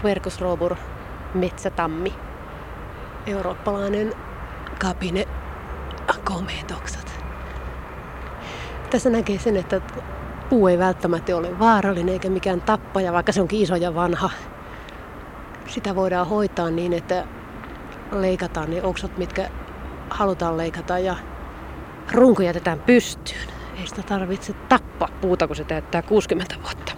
Quercus robur, metsätammi, eurooppalainen kapine, komeat oksat. Tässä näkee sen, että puu ei välttämättä ole vaarallinen eikä mikään tappaja, vaikka se onkin iso ja vanha. Sitä voidaan hoitaa niin, että leikataan ne oksat, mitkä halutaan leikata ja runko jätetään pystyyn. Ei sitä tarvitse tappaa puuta, kun se täyttää 60 vuotta.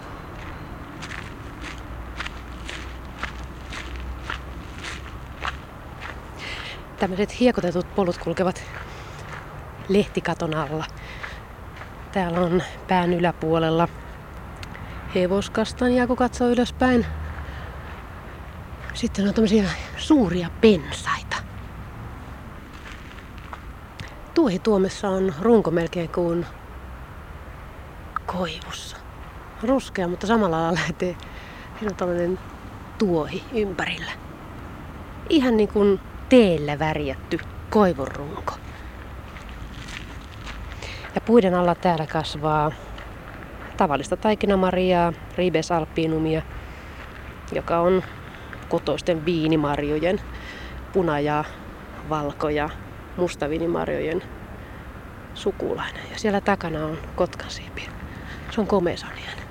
Tämmöiset hiekotetut polut kulkevat lehtikaton alla. Täällä on pään yläpuolella hevoskastanjaa, kun katsoo ylöspäin. Sitten on tämmöisiä suuria pensaita. Tuohituomessa on runko melkein kuin koivussa. Ruskea, mutta samalla lailla lähtee. Siinä on tällainen tuohi ympärillä. Ihan niin kuin teellä värjätty koivunrunko. Ja puiden alla täällä kasvaa tavallista taikinamariaa, Ribes alpinumia, joka on kotoisten viinimarjojen, puna- ja valko- ja mustaviinimarjojen sukulainen. Ja siellä takana on kotkansiipi. Se on komeasoniainen.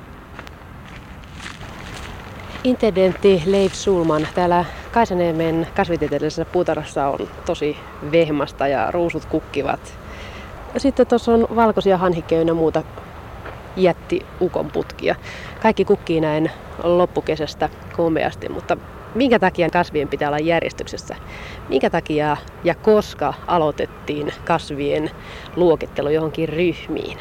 Intendentti Leif Sulman täällä Kaisaniemen kasvitieteellisessä puutarhassa on tosi vehmasta ja ruusut kukkivat. Ja sitten tuossa on valkoisia hanhikkeja muuta jätti-ukonputkia. Kaikki kukkii näin loppukesästä komeasti, mutta minkä takia kasvien pitää olla järjestyksessä? Minkä takia ja koska aloitettiin kasvien luokittelu johonkin ryhmiin?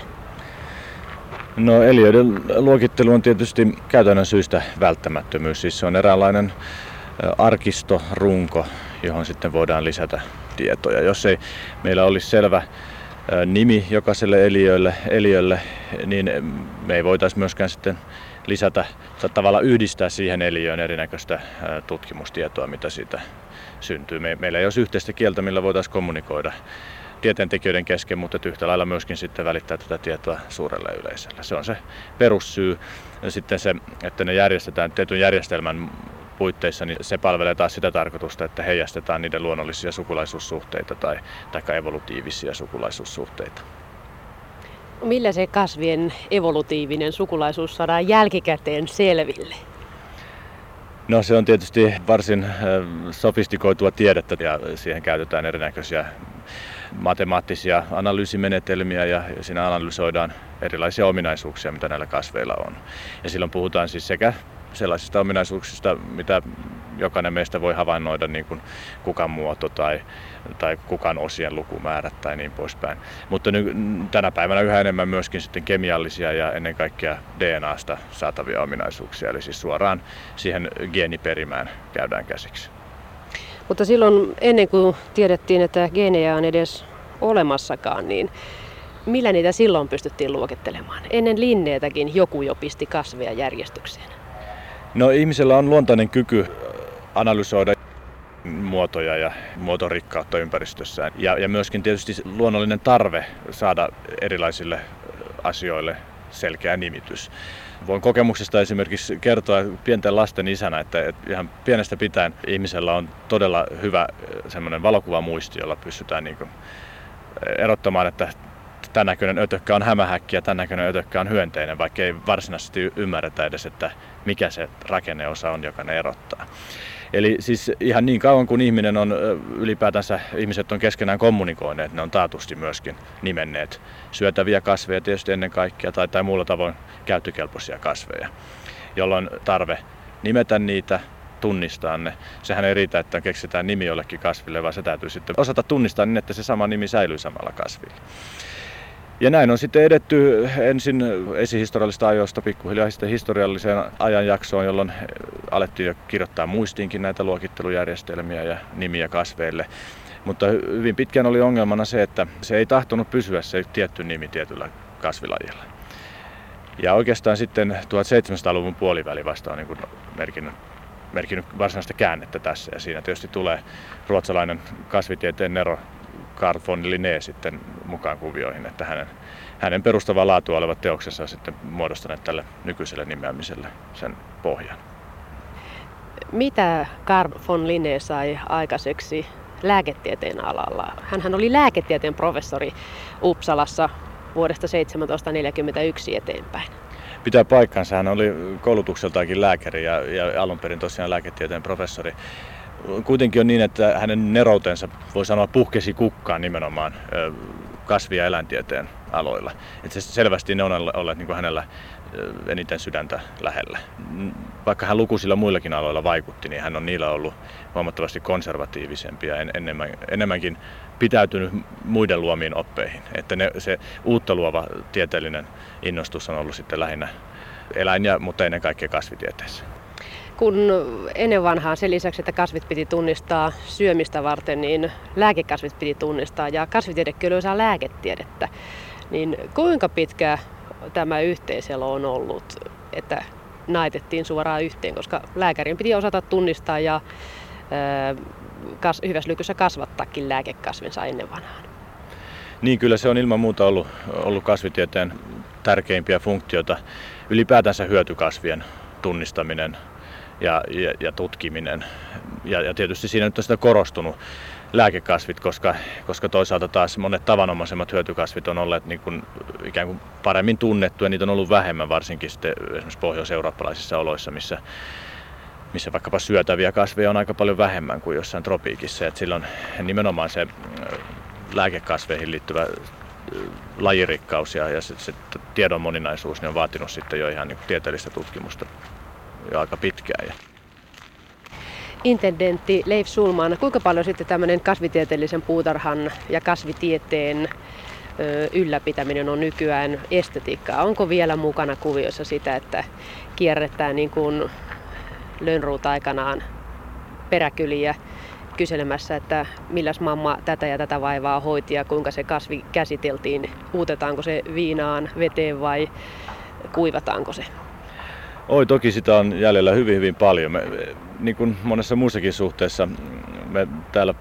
No, eliöiden luokittelu on tietysti käytännön syystä välttämättömyys. Siis se on eräänlainen arkistorunko, johon sitten voidaan lisätä tietoja. Jos ei meillä olisi selvä nimi jokaiselle eliölle, niin me ei voitaisi myöskään sitten lisätä, tavallaan yhdistää siihen eliöön erinäköistä tutkimustietoa, mitä siitä syntyy. Meillä ei olisi yhteistä kieltä, millä voitaisiin kommunikoida tieteentekijöiden kesken, mutta yhtä lailla myöskin sitten välittää tätä tietoa suurelle yleisölle. Se on se perussyy. Ja sitten se, että ne järjestetään tietyn järjestelmän puitteissa, niin se palvelee taas sitä tarkoitusta, että heijastetaan niiden luonnollisia sukulaisuussuhteita tai evolutiivisia sukulaisuussuhteita. Millä se kasvien evolutiivinen sukulaisuus saadaan jälkikäteen selville? No, se on tietysti varsin sofistikoitua tiedettä ja siihen käytetään erinäköisiä matemaattisia analyysimenetelmiä ja siinä analysoidaan erilaisia ominaisuuksia, mitä näillä kasveilla on. Ja silloin puhutaan siis sekä sellaisista ominaisuuksista, mitä jokainen meistä voi havainnoida, niin kuin kukan muoto tai kukan osien lukumäärät tai niin poispäin. Mutta tänä päivänä yhä enemmän myöskin sitten kemiallisia ja ennen kaikkea DNAsta saatavia ominaisuuksia, eli siis suoraan siihen geeniperimään käydään käsiksi. Mutta silloin ennen kuin tiedettiin, että geenejä on edes olemassakaan, niin millä niitä silloin pystyttiin luokittelemaan? Ennen linneetäkin joku jo pisti kasveja järjestykseen. No, ihmisellä on luontainen kyky analysoida muotoja ja muotorikkautta ympäristössään. Ja myöskin tietysti luonnollinen tarve saada erilaisille asioille selkeä nimitys. Voin kokemuksesta esimerkiksi kertoa pienten lasten isänä, että ihan pienestä pitäen ihmisellä on todella hyvä semmoinen valokuvamuisti, jolla pystytään niin kuin erottamaan, että tämän näköinen ötökkä on hämähäkki ja tämän näköinen ötökkä on hyönteinen, vaikka ei varsinaisesti ymmärretä edes, että mikä se rakenneosa on, joka ne erottaa. Eli siis ihan niin kauan kuin ihminen on ylipäätänsä, ihmiset on keskenään kommunikoineet, ne on taatusti myöskin nimenneet syötäviä kasveja tietysti ennen kaikkea tai muulla tavoin käyttökelpoisia kasveja, jolloin tarve nimetä niitä, tunnistaa ne. Sehän ei riitä, että keksitään nimi jollekin kasville, vaan se täytyy sitten osata tunnistaa niin, että se sama nimi säilyy samalla kasvilla. Ja näin on sitten edetty ensin esihistoriallisista ajoista pikkuhiljaa sitten historialliseen ajanjaksoon, jolloin alettiin jo kirjoittaa muistiinkin näitä luokittelujärjestelmiä ja nimiä kasveille. Mutta hyvin pitkään oli ongelmana se, että se ei tahtonut pysyä se tietty nimi tietyllä kasvilajilla. Ja oikeastaan sitten 1700-luvun puoliväli vasta on niin kuin merkinnyt varsinaista käännettä tässä. Ja siinä tietysti tulee ruotsalainen kasvitieteen nero Carl von Linné sitten mukaan kuvioihin, että hänen perustavaa laatua olevat teoksensa sitten muodostaneet tälle nykyiselle nimeämiselle sen pohjan. Mitä Carl von Linné sai aikaiseksi lääketieteen alalla? Hänhän oli lääketieteen professori Uppsalassa vuodesta 1741 eteenpäin. Pitää paikkansa. Hän oli koulutukseltaankin lääkäri ja alun perin tosiaan lääketieteen professori. Kuitenkin on niin, että hänen neroutensa, voi sanoa, puhkesi kukkaan nimenomaan kasvi- ja eläintieteen aloilla. Että selvästi ne on olleet niin kuin hänellä eniten sydäntä lähellä. Vaikka hän lukuisilla muillakin aloilla vaikutti, niin hän on niillä ollut huomattavasti konservatiivisempi ja enemmänkin pitäytynyt muiden luomiin oppeihin. Että se uutta luova tieteellinen innostus on ollut sitten lähinnä mutta ennen kaikkea kasvitieteessä. Kun ennen vanhaan sen lisäksi, että kasvit piti tunnistaa syömistä varten, niin lääkekasvit piti tunnistaa ja kasvitiedekin oli osa lääketiedettä. Niin kuinka pitkä tämä yhteiselo on ollut, että naitettiin suoraan yhteen, koska lääkärin piti osata tunnistaa ja hyvässä lykyssä kasvattaakin lääkekasvinsa ennen vanhaan. Niin, kyllä se on ilman muuta ollut kasvitieteen tärkeimpiä funktioita. Ylipäätänsä hyötykasvien tunnistaminen ja tutkiminen. Ja tietysti siinä nyt on sitä korostunut lääkekasvit, koska toisaalta taas monet tavanomaisemmat hyötykasvit on olleet niin kuin ikään kuin paremmin tunnettuja. Niitä on ollut vähemmän, varsinkin sitten esimerkiksi pohjois-eurooppalaisissa oloissa, missä vaikkapa syötäviä kasveja on aika paljon vähemmän kuin jossain tropiikissa. Et silloin nimenomaan se lääkekasveihin liittyvä lajirikkaus ja se tiedon moninaisuus, ne on vaatinut sitten jo ihan niin kuin tieteellistä tutkimusta jo aika pitkään. Intendentti Leif Schulman, kuinka paljon sitten tämmöinen kasvitieteellisen puutarhan ja kasvitieteen ylläpitäminen on nykyään estetiikkaa? Onko vielä mukana kuviossa sitä, että kierretään niin kuin Lönnrot aikanaan peräkyliä kyselemässä, että milläs mamma tätä ja tätä vaivaa hoiti ja kuinka se kasvi käsiteltiin? Uutetaanko se viinaan, veteen vai kuivataanko se? Toki sitä on jäljellä hyvin, hyvin paljon. Niin kuin monessa muussakin suhteessa me täällä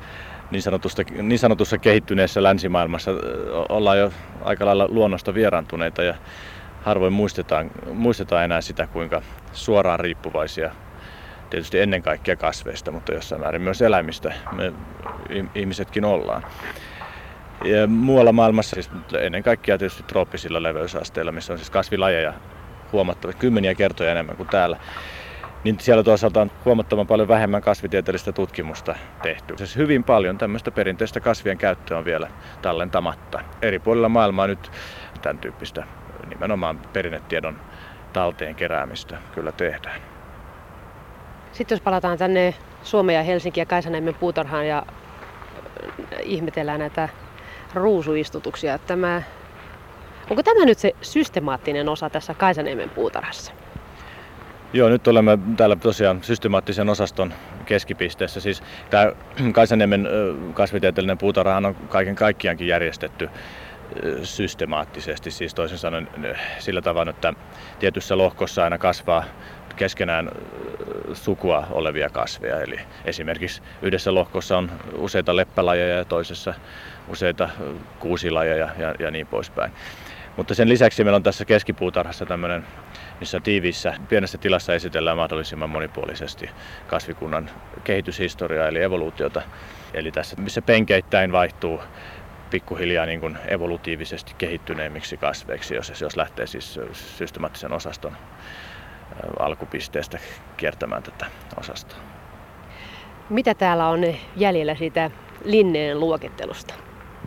niin sanotussa kehittyneessä länsimaailmassa ollaan jo aika lailla luonnosta vieraantuneita ja harvoin muistetaan enää sitä, kuinka suoraan riippuvaisia tietysti ennen kaikkea kasveista, mutta jossain määrin myös eläimistä me ihmisetkin ollaan. Ja muualla maailmassa, siis ennen kaikkea tietysti trooppisilla leveysasteilla, missä on siis kasvilajeja huomattavasti kymmeniä kertoja enemmän kuin täällä, niin siellä toisaalta on huomattavan paljon vähemmän kasvitieteellistä tutkimusta tehty. Siis hyvin paljon tämmöistä perinteistä kasvien käyttöä on vielä tallentamatta. Eri puolilla maailmaa nyt tämän tyyppistä nimenomaan perinnetiedon talteen keräämistä kyllä tehdään. Sitten jos palataan tänne Suomeen ja Helsinkiin ja Kaisaniemen puutarhaan ja ihmetellään näitä ruusuistutuksia. Onko tämä nyt se systemaattinen osa tässä Kaisaniemen puutarhassa? Joo, nyt olemme täällä tosiaan systemaattisen osaston keskipisteessä. Siis tämä Kaisaniemen kasvitieteellinen puutarhahan on kaiken kaikkiaankin järjestetty systemaattisesti. Siis toisin sanoen sillä tavalla, että tietyssä lohkossa aina kasvaa keskenään sukua olevia kasveja. Eli esimerkiksi yhdessä lohkossa on useita leppälajeja ja toisessa useita kuusilajeja ja niin poispäin. Mutta sen lisäksi meillä on tässä keskipuutarhassa tämmöinen, missä tiiviissä pienessä tilassa esitellään mahdollisimman monipuolisesti kasvikunnan kehityshistoriaa eli evoluutiota. Eli tässä, missä penkeittäin vaihtuu pikkuhiljaa niin kuin evolutiivisesti kehittyneemmiksi kasveiksi, jos lähtee siis systemaattisen osaston alkupisteestä kiertämään tätä osastoa. Mitä täällä on jäljellä siitä Linnén luokittelusta?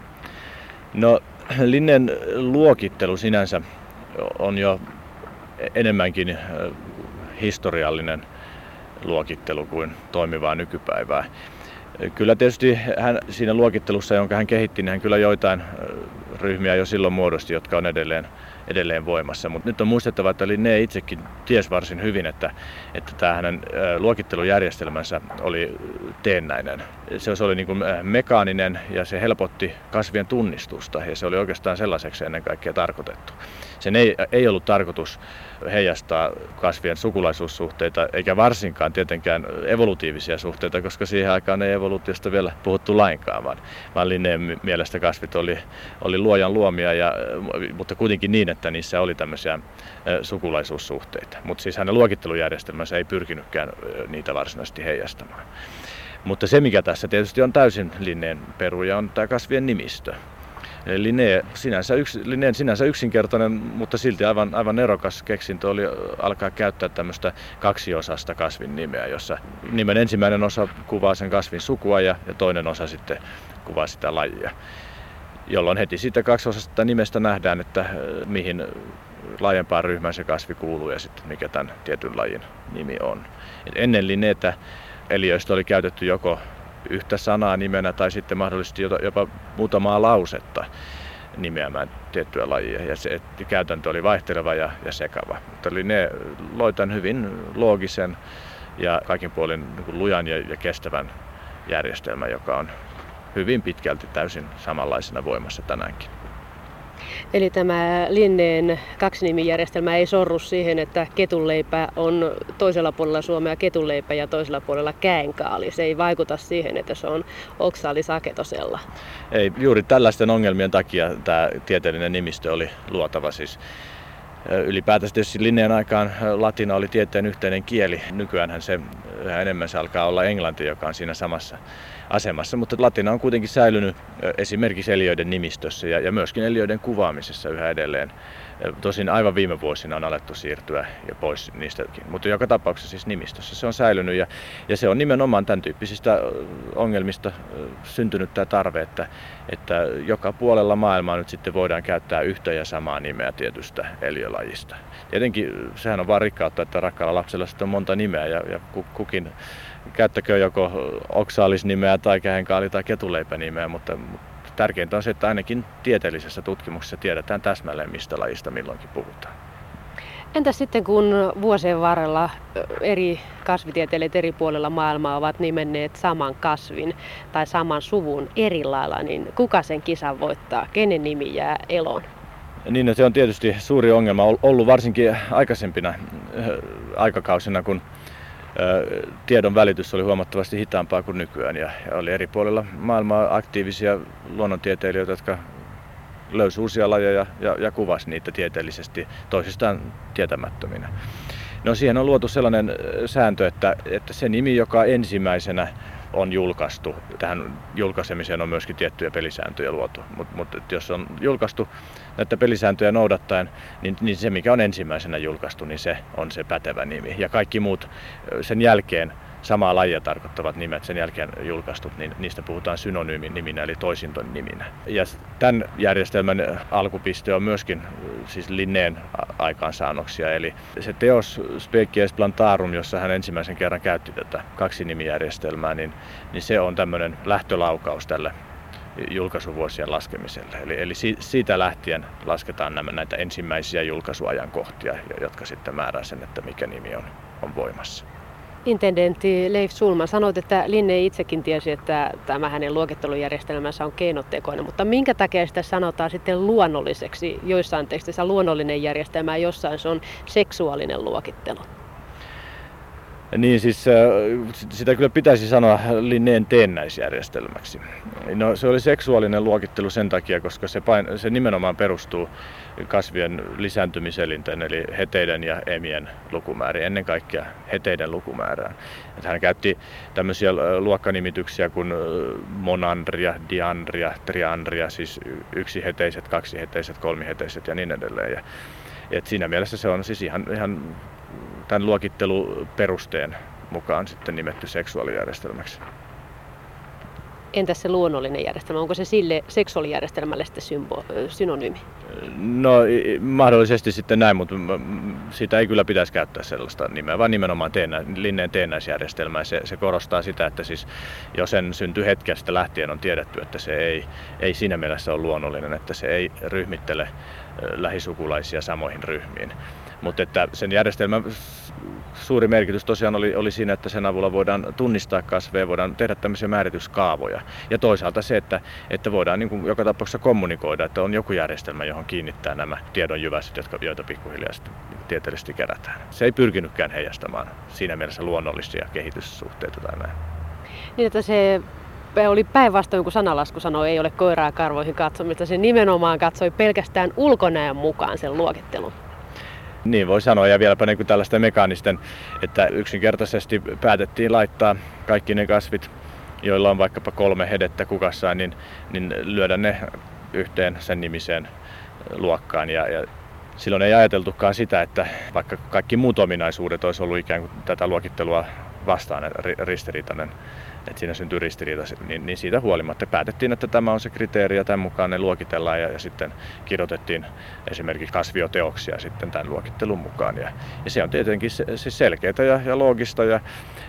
No, Linnén luokittelu sinänsä on jo enemmänkin historiallinen luokittelu kuin toimivaa nykypäivää. Kyllä tietysti hän siinä luokittelussa, jonka hän kehitti, niin hän kyllä joitain ryhmiä jo silloin muodosti, jotka on edelleen voimassa. Mutta nyt on muistettava, että Linné itsekin tiesi varsin hyvin, että tämä hänen luokittelujärjestelmänsä oli teennäinen. Se oli niin kuin mekaaninen ja se helpotti kasvien tunnistusta ja se oli oikeastaan sellaiseksi ennen kaikkea tarkoitettu. Sen ei ollut tarkoitus heijastaa kasvien sukulaisuussuhteita, eikä varsinkaan tietenkään evolutiivisia suhteita, koska siihen aikaan ei evoluutiosta vielä puhuttu lainkaan, vaan Linneen mielestä kasvit oli luojan luomia, mutta kuitenkin niin, että niissä oli tämmöisiä sukulaisuussuhteita. Mutta siis hänen luokittelujärjestelmänsä ei pyrkinytkään niitä varsinaisesti heijastamaan. Mutta se, mikä tässä tietysti on täysin Linneen peruja, on tämä kasvien nimistö. Linneen sinänsä yksinkertainen, mutta silti aivan nerokas keksintö oli alkaa käyttää tämmöistä kaksiosaista kasvin nimeä, jossa nimen ensimmäinen osa kuvaa sen kasvin sukua ja toinen osa sitten kuvaa sitä lajia. Jolloin heti siitä kaksiosaisesta nimestä nähdään, että mihin laajempaan ryhmään se kasvi kuuluu ja sitten mikä tämän tietyn lajin nimi on. Ennen Linneetä eliöistä oli käytetty joko yhtä sanaa nimenä tai sitten mahdollisesti jopa muutamaa lausetta nimeämään tiettyä lajia. Ja se käytäntö oli vaihteleva ja sekava. Mutta Linné loi tämän hyvin loogisen ja kaikin puolin lujan ja kestävän järjestelmän, joka on hyvin pitkälti täysin samanlaisena voimassa tänäänkin. Eli tämä Linneen kaksinimijärjestelmä ei sorru siihen, että ketunleipä on toisella puolella Suomea ketunleipä ja toisella puolella käenkaali. Se ei vaikuta siihen, että se on oksalisaketosella. Ei, juuri tällaisten ongelmien takia tämä tieteellinen nimistö oli luotava. Siis ylipäätänsä tietysti Linneen aikaan latina oli tieteen yhteinen kieli. Nykyäänhän se yhä enemmän se alkaa olla englanti, joka on siinä samassa asemassa, mutta latina on kuitenkin säilynyt esimerkiksi eliöiden nimistössä ja myöskin eliöiden kuvaamisessa yhä edelleen. Tosin aivan viime vuosina on alettu siirtyä ja pois niistäkin, mutta joka tapauksessa siis nimistössä se on säilynyt ja se on nimenomaan tämän tyyppisistä ongelmista syntynyt tämä tarve, että joka puolella maailmaa nyt sitten voidaan käyttää yhtä ja samaa nimeä tietystä eliölajista. Tietenkin sehän on vaan rikkautta, että rakkaalla lapsella sitten on monta nimeä ja kukin käyttäkö joko oksaalisnimeä tai kähenkaali- tai ketuleipänimeä, mutta tärkeintä on se, että ainakin tieteellisessä tutkimuksessa tiedetään täsmälleen, mistä lajista milloinkin puhutaan. Entäs sitten, kun vuosien varrella eri kasvitieteilijät eri puolilla maailmaa ovat nimenneet saman kasvin tai saman suvun eri lailla, niin kuka sen kisan voittaa? Kenen nimi jää eloon? Niin, se on tietysti suuri ongelma ollut varsinkin aikaisempina aikakausina, kun tiedon välitys oli huomattavasti hitaampaa kuin nykyään ja oli eri puolilla maailmaa aktiivisia luonnontieteilijöitä, jotka löysi uusia lajeja ja kuvasi niitä tieteellisesti toisistaan tietämättöminä. No, siihen on luotu sellainen sääntö, että se nimi, joka ensimmäisenä on julkaistu, tähän julkaisemiseen on myöskin tiettyjä pelisääntöjä luotu, mutta jos on julkaistu näitä pelisääntöjä noudattaen, niin se mikä on ensimmäisenä julkaistu, niin se on se pätevä nimi. Ja kaikki muut sen jälkeen samaa lajia tarkoittavat nimet sen jälkeen julkaistut, niin niistä puhutaan synonyymin niminä eli toisinton niminä. Ja tämän järjestelmän alkupiste on myöskin siis Linneen aikaansaannoksia, eli se teos Species Plantarum, jossa hän ensimmäisen kerran käytti tätä kaksinimijärjestelmää, niin se on tämmöinen lähtölaukaus tälle julkaisuvuosien laskemiselle. Eli siitä lähtien lasketaan näitä ensimmäisiä julkaisuajankohtia, jotka sitten määrää sen, että mikä nimi on voimassa. Intendentti Leif Sulman, sanoit, että Linné itsekin tiesi, että tämä hänen luokittelujärjestelmänsä on keinotekoinen, mutta minkä takia sitä sanotaan sitten luonnolliseksi? Joissain teksteissä luonnollinen järjestelmä ja jossain se on seksuaalinen luokittelu. Niin siis sitä kyllä pitäisi sanoa Linneen teennäisjärjestelmäksi. No, se oli seksuaalinen luokittelu sen takia, koska se nimenomaan perustuu kasvien lisääntymiselinten eli heteiden ja emien lukumääriin, ennen kaikkea heteiden lukumäärään. Hän käytti tämmöisiä luokkanimityksiä kuin monandria, diandria, triandria, siis yksiheteiset, kaksiheteiset, kolmiheteiset ja niin edelleen. Ja siinä mielessä se on siis ihan tämän luokitteluperusteen mukaan sitten nimetty seksuaalijärjestelmäksi. Entäs se luonnollinen järjestelmä? Onko se sille seksuaalijärjestelmälle sitten synonyymi? No mahdollisesti sitten näin, mutta siitä ei kyllä pitäisi käyttää sellaista nimeä, vaan nimenomaan Linneen teennäisjärjestelmää. Se korostaa sitä, että siis jo sen syntyhetkestä lähtien on tiedetty, että se ei siinä mielessä ole luonnollinen, että se ei ryhmittele lähisukulaisia samoihin ryhmiin. Mutta että sen järjestelmän suuri merkitys tosiaan oli siinä, että sen avulla voidaan tunnistaa kasveja, voidaan tehdä tämmöisiä määrityskaavoja. Ja toisaalta se, että voidaan niin kuin joka tapauksessa kommunikoida, että on joku järjestelmä, johon kiinnittää nämä tiedonjyväiset, joita pikkuhiljaa tieteellisesti kerätään. Se ei pyrkinytkään heijastamaan siinä mielessä luonnollisia kehityssuhteita tai näin. Niin, että se oli päinvastoin kuin sanalasku sanoi, ei ole koiraa karvoihin katsomista. Se nimenomaan katsoi pelkästään ulkonäön mukaan sen luokittelun. Niin voi sanoa, ja vieläpä niin kuin tällaisten mekaanisten, että yksinkertaisesti päätettiin laittaa kaikki ne kasvit, joilla on vaikkapa 3 hedettä kukassaan, niin lyödä ne yhteen sen nimiseen luokkaan. Ja silloin ei ajateltukaan sitä, että vaikka kaikki muut ominaisuudet olisi ollut ikään kuin tätä luokittelua vastaan ristiriitainen, että siinä syntyy ristiriita, niin siitä huolimatta päätettiin, että tämä on se kriteeri ja tämän mukaan ne luokitellaan ja sitten kirjoitettiin esimerkiksi kasvioteoksia sitten tämän luokittelun mukaan. Ja se on tietenkin siis selkeää ja loogista ja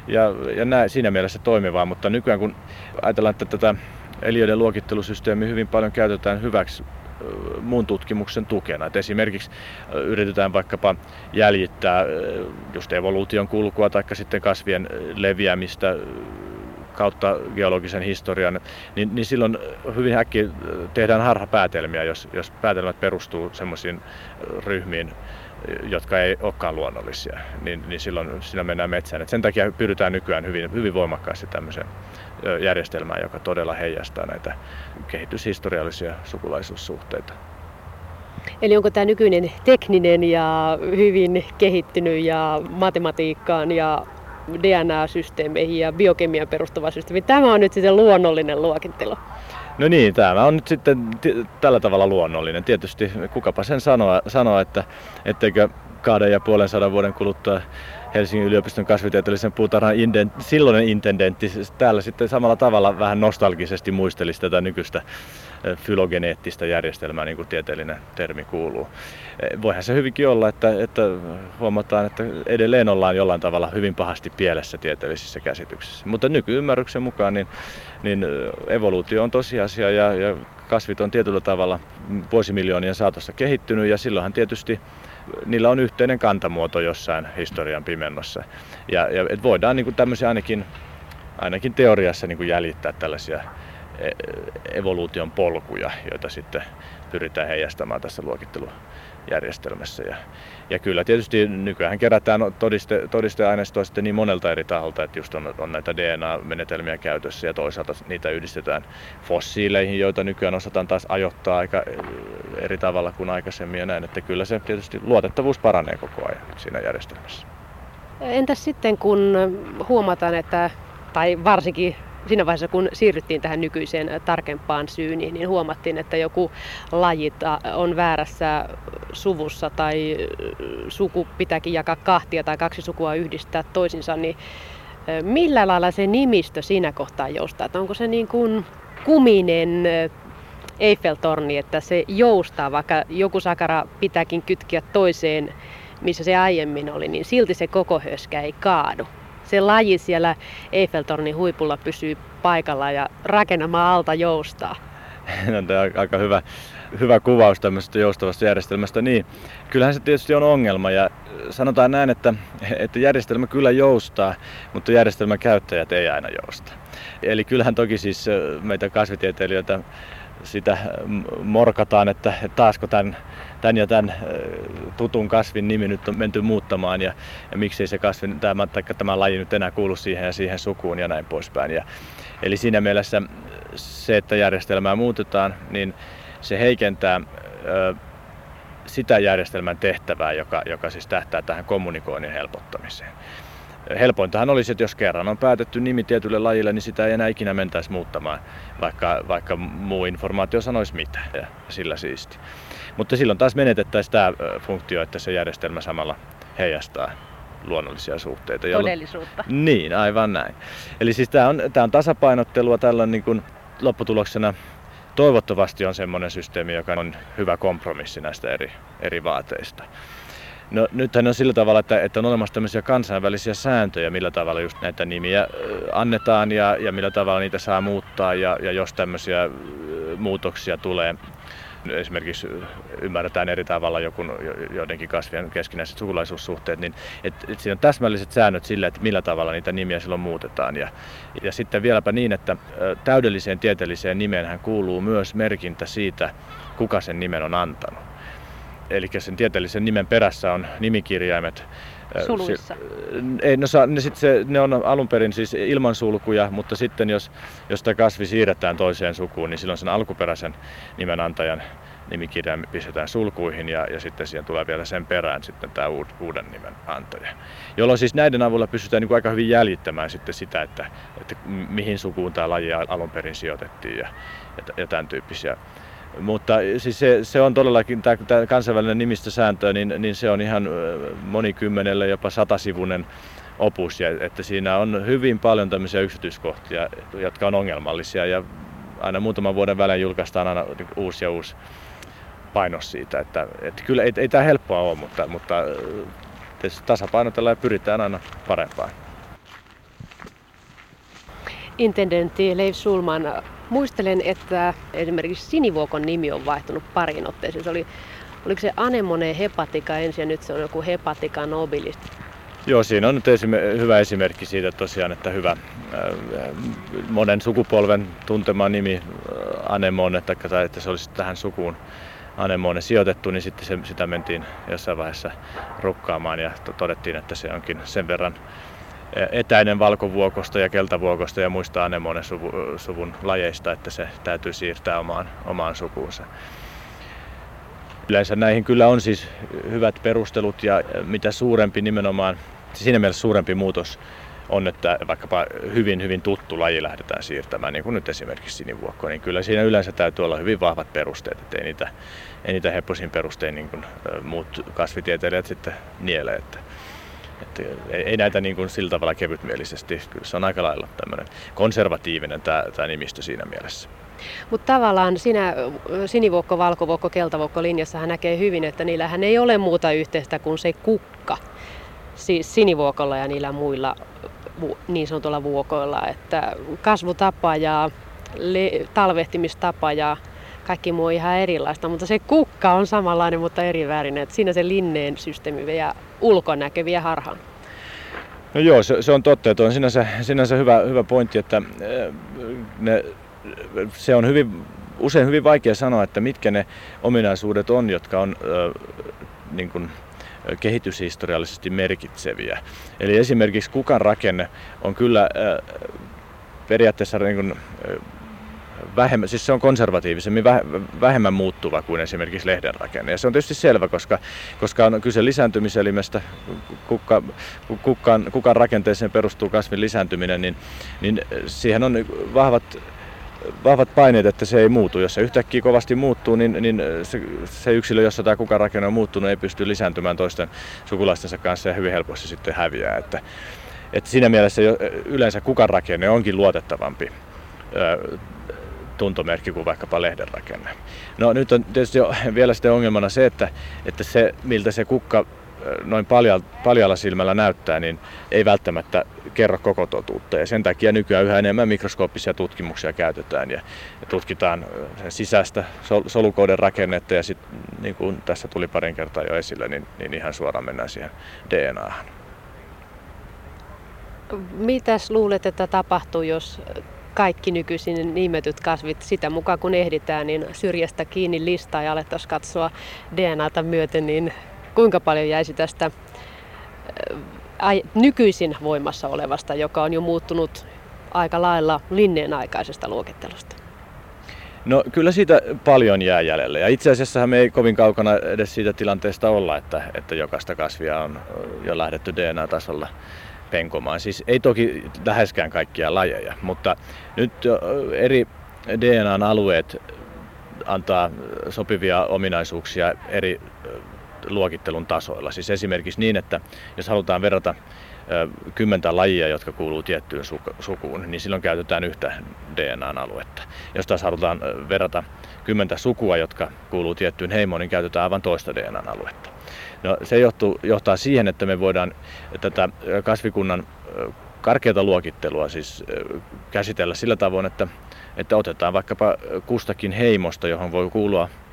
siinä mielessä toimivaa, mutta nykyään kun ajatellaan, että tätä eliöiden luokittelusysteemiä hyvin paljon käytetään hyväksi muun tutkimuksen tukena. Et esimerkiksi yritetään vaikkapa jäljittää just evoluution kulkua tai sitten kasvien leviämistä kautta geologisen historian, niin silloin hyvin äkkiä tehdään harhapäätelmiä, jos päätelmät perustuu semmoisiin ryhmiin, jotka ei olekaan luonnollisia, niin silloin siinä mennään metsään. Et sen takia pyritään nykyään hyvin voimakkaasti tämmöiseen järjestelmään, joka todella heijastaa näitä kehityshistoriallisia sukulaisuussuhteita. Eli onko tämä nykyinen tekninen ja hyvin kehittynyt ja matematiikkaan ja DNA-systeemeihin ja biokemiaan perustuva systeemi, tämä on nyt sitten luonnollinen luokittelu? No niin, tämä on nyt sitten tällä tavalla luonnollinen. Tietysti kukapa sen sanoa, että etteikö 250 vuoden kuluttua Helsingin yliopiston kasvitieteellisen puutarhan silloinen intendentti täällä sitten samalla tavalla vähän nostalgisesti muistelisi tätä nykyistä fylogeneettistä järjestelmää, niin kuin tieteellinen termi kuuluu. Voihan se hyvinkin olla, että huomataan, että edelleen ollaan jollain tavalla hyvin pahasti pielessä tieteellisissä käsityksissä. Mutta nykyymmärryksen mukaan niin evoluutio on tosiasia ja kasvit on tietyllä tavalla vuosimiljoonien saatossa kehittynyt ja silloinhan tietysti niillä on yhteinen kantamuoto jossain historian pimennossa. Ja voidaan niin kuin tämmöisiä ainakin teoriassa niin kuin jäljittää tällaisia evoluution polkuja, joita sitten pyritään heijastamaan tässä luokittelujärjestelmässä. Ja kyllä tietysti nykyään kerätään todisteaineistoa sitten niin monelta eri taholta, että just on näitä DNA-menetelmiä käytössä ja toisaalta niitä yhdistetään fossiileihin, joita nykyään osataan taas ajoittaa aika eri tavalla kuin aikaisemmin ja näin, että kyllä se tietysti luotettavuus paranee koko ajan siinä järjestelmässä. Entäs sitten kun huomataan, tai varsinkin siinä vaiheessa, kun siirryttiin tähän nykyiseen tarkempaan syyniin, niin huomattiin, että joku laji on väärässä suvussa tai suku pitääkin jakaa kahtia tai 2 sukua yhdistää toisinsa, niin millä lailla se nimistö siinä kohtaa joustaa? Että onko se niin kuin kuminen Eiffeltorni, että se joustaa, vaikka joku sakara pitääkin kytkiä toiseen, missä se aiemmin oli, niin silti se koko höskä ei kaadu. Se laji siellä Eiffeltornin huipulla pysyy paikalla ja rakennama alta joustaa. No, tämä on aika hyvä kuvaus tämmöisestä joustavasta järjestelmästä. Niin, kyllähän se tietysti on ongelma ja sanotaan näin, että järjestelmä kyllä joustaa, mutta järjestelmän käyttäjät ei aina jousta. Eli kyllähän toki siis meitä kasvitieteilijöitä sitä morkataan, että taasko tämän ja tutun kasvin nimi nyt on menty muuttamaan ja miksei se kasvin, tämä laji nyt enää kuulu siihen ja siihen sukuun ja näin poispäin. Eli siinä mielessä se, että järjestelmää muutetaan, niin se heikentää sitä järjestelmän tehtävää, joka siis tähtää tähän kommunikoinnin helpottamiseen. Helpointahan olisi, että jos kerran on päätetty nimi tietylle lajille, niin sitä ei enää ikinä mentäisi muuttamaan, vaikka muu informaatio sanoisi mitä, ja sillä siisti. Mutta silloin taas menetettäisiin tämä funktio, että se järjestelmä samalla heijastaa luonnollisia suhteita. Todellisuutta. Niin, aivan näin. Eli siis tämä on tasapainottelua, tällä niin kuin lopputuloksena toivottavasti on semmoinen systeemi, joka on hyvä kompromissi näistä eri vaateista. No nythän on sillä tavalla, että on olemassa tämmöisiä kansainvälisiä sääntöjä, millä tavalla just näitä nimiä annetaan ja millä tavalla niitä saa muuttaa ja jos tämmöisiä muutoksia esimerkiksi ymmärretään eri tavalla joidenkin kasvien keskinäiset sukulaisuussuhteet, niin että siinä on täsmälliset säännöt sille, että millä tavalla niitä nimiä silloin muutetaan. Ja sitten vieläpä niin, että täydelliseen tieteelliseen nimeenhän kuuluu myös merkintä siitä, kuka sen nimen on antanut. Eli sen tieteellisen nimen perässä on nimikirjaimet. Suluissa? Ne on alun perin siis ilman sulkuja, mutta sitten jos tämä kasvi siirretään toiseen sukuun, niin silloin sen alkuperäisen nimenantajan nimikirjain pistetään sulkuihin ja sitten siihen tulee vielä sen perään sitten tämä uuden nimen antaja. Jolloin siis näiden avulla pystytään niin kuin aika hyvin jäljittämään sitten sitä, että mihin sukuun tämä laji alun perin sijoitettiin ja tämän tyyppisiä. Mutta siis se on todellakin, tämä kansainvälinen nimistösääntö, niin se on ihan monikymmenelle, jopa 100-sivuinen opus, ja että siinä on hyvin paljon tämmöisiä yksityiskohtia, jotka on ongelmallisia, ja aina muutaman vuoden välein julkaistaan aina uusi painos siitä, että kyllä ei tämä helppoa ole, mutta tasapainotellaan ja pyritään aina parempaan. Intendentti Leif Schulman, muistelen, että esimerkiksi sinivuokon nimi on vaihtunut pariin otteeseen. Oliko se Anemone hepatica ensin ja nyt se on joku hepatica nobilis? Joo, siinä on nyt hyvä esimerkki siitä tosiaan, että hyvä monen sukupolven tuntema nimi Anemone, tai että se olisi tähän sukuun Anemone sijoitettu, niin sitten sitä mentiin jossain vaiheessa rukkaamaan ja todettiin, että se onkin sen verran etäinen valkovuokosta ja keltavuokosta ja muista Anemone-suvun lajeista, että se täytyy siirtää omaan sukuunsa. Yleensä näihin kyllä on siis hyvät perustelut ja mitä suurempi nimenomaan, siinä mielessä suurempi muutos on, että vaikkapa hyvin tuttu laji lähdetään siirtämään, niin kuin nyt esimerkiksi sinivuokko, niin kyllä siinä yleensä täytyy olla hyvin vahvat perusteet, että ei niitä hepposin perustein niin kuin muut kasvitieteilijät sitten niele. Että ei näitä niin kuin sillä tavalla kevytmielisesti, kyllä se on aika lailla tämmöinen konservatiivinen tämä nimistö siinä mielessä. Mutta tavallaan siinä sinivuokko, valkovuokko, keltavuokko linjassahan näkee hyvin, että niillähän ei ole muuta yhteistä kuin se kukka. Siis sinivuokolla ja niillä muilla niin sanotulla vuokoilla, että kasvutapa ja talvehtimistapa ja kaikki muu on ihan erilaista, mutta se kukka on samanlainen, mutta eri värinen. Että siinä se linneen systeemi vie ulkonäkö vie harhaan. No joo, se on totta, että on sinänsä hyvä pointti, että se on usein hyvin vaikea sanoa, että mitkä ne ominaisuudet on, jotka on niin kuin kehityshistoriallisesti merkitseviä. Eli esimerkiksi kukan rakenne on kyllä periaatteessa niin kuin vähemmän, siis se on konservatiivisemmin vähemmän muuttuva kuin esimerkiksi lehden rakenne. Ja se on tietysti selvä, koska on kyse lisääntymiselimestä, kukan rakenteeseen perustuu kasvin lisääntyminen, niin siihen on vahvat paineet, että se ei muutu. Jos se yhtäkkiä kovasti muuttuu, niin se yksilö, jossa tämä kukan rakenne on muuttunut, ei pysty lisääntymään toisten sukulaistensa kanssa ja hyvin helposti sitten häviää. Että siinä mielessä yleensä kukan rakenne onkin luotettavampi tuntomerkki kuin vaikkapa lehden rakenne. No nyt on tietysti vielä sitten ongelmana se, että se miltä se kukka noin paljalla silmällä näyttää, niin ei välttämättä kerro koko totuutta. Ja sen takia nykyään yhä enemmän mikroskooppisia tutkimuksia käytetään ja tutkitaan sen sisäistä solukoiden rakennetta ja sitten niin kuin tässä tuli parin kertaa jo esille, niin ihan suoraan mennään siihen DNAhan. Mitäs luulet, että tapahtuu, jos kaikki nykyisin nimetyt kasvit sitä mukaan kun ehditään, niin syrjästä kiinni listaa ja alettaisiin katsoa DNAta myöten, niin kuinka paljon jäisi tästä nykyisin voimassa olevasta, joka on jo muuttunut aika lailla linneen aikaisesta luokittelusta? No kyllä siitä paljon jää jäljelle ja itse asiassa me ei kovin kaukana edes siitä tilanteesta olla, että jokaista kasvia on jo lähdetty DNA-tasolla penkomaan. Siis ei toki läheskään kaikkia lajeja, mutta nyt eri DNAn alueet antaa sopivia ominaisuuksia eri luokittelun tasoilla. Siis esimerkiksi niin, että jos halutaan verrata 10 lajia, jotka kuuluu tiettyyn sukuun, niin silloin käytetään yhtä DNAn aluetta. Jos taas halutaan verrata 10 sukua, jotka kuuluu tiettyyn heimoon, niin käytetään aivan toista DNAn aluetta. No, se johtaa siihen, että me voidaan tätä kasvikunnan karkeata luokittelua siis käsitellä sillä tavoin, että otetaan vaikkapa kustakin heimosta, johon voi kuulua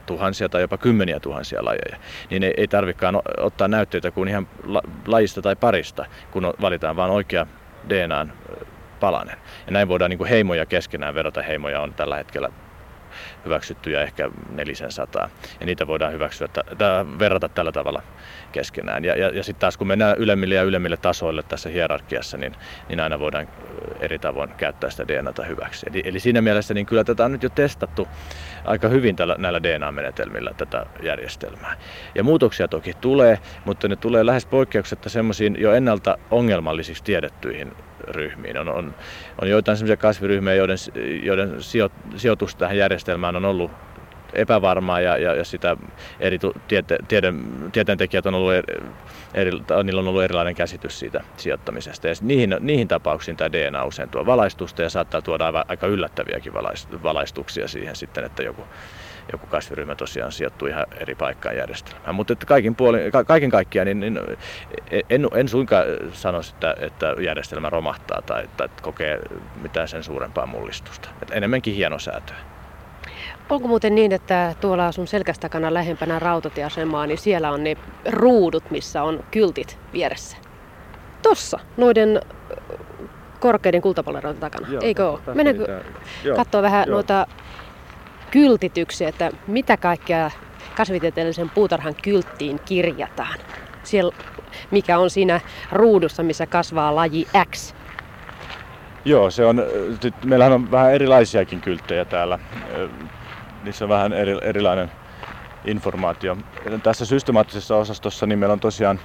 tuhansia tai jopa kymmeniä tuhansia lajeja, niin ei tarvitsekaan ottaa näytteitä kuin ihan lajista tai parista, kun valitaan vain oikea DNAn palanen. Ja näin voidaan niin kuin heimoja keskenään verrata. Heimoja on tällä hetkellä hyväksyttyjä ehkä 400. Ja niitä voidaan verrata tällä tavalla keskenään. Ja sitten taas kun mennään ylemmille ja ylemmille tasoille tässä hierarkiassa, niin aina voidaan eri tavoin käyttää sitä DNAta hyväksi. Eli siinä mielessä niin kyllä tätä on nyt jo testattu aika hyvin näillä DNA-menetelmillä tätä järjestelmää. Ja muutoksia toki tulee, mutta ne tulee lähes poikkeuksetta semmoisiin jo ennalta ongelmallisiksi tiedettyihin ryhmiin. On joitain sellaisia kasviryhmiä, joiden sijoitus tähän järjestelmään on ollut epävarmaa ja sitä eri tieteentekijät on ollut niillä on ollut erilainen käsitys siitä sijoittamisesta. Ja niihin tapauksiin tämä DNA usein tuo valaistusta ja saattaa tuoda aika yllättäviäkin valaistuksia siihen sitten, että joku kasviryhmä tosiaan sijoittuu ihan eri paikkaan järjestelmään. Mutta kaiken kaikkiaan niin en suinkaan sanoisi, että järjestelmä romahtaa tai kokee mitään sen suurempaa mullistusta. Enemmänkin hienosäätöä. Onko muuten niin, että tuolla sun selkästä takana lähempänä rautatieasemaa, niin siellä on ne ruudut, missä on kyltit vieressä? Tossa, noiden korkeiden kultapalleroiden takana, joo, eikö ole? Mennäänkö katsoa vähän noita kyltityksiä, että mitä kaikkea kasvitieteellisen puutarhan kylttiin kirjataan? Siellä, mikä on siinä ruudussa, missä kasvaa laji X? Joo, meillähän on vähän erilaisiakin kylttejä täällä. Niissä on vähän erilainen informaatio. Tässä systemaattisessa osastossa niin meillä on tosiaan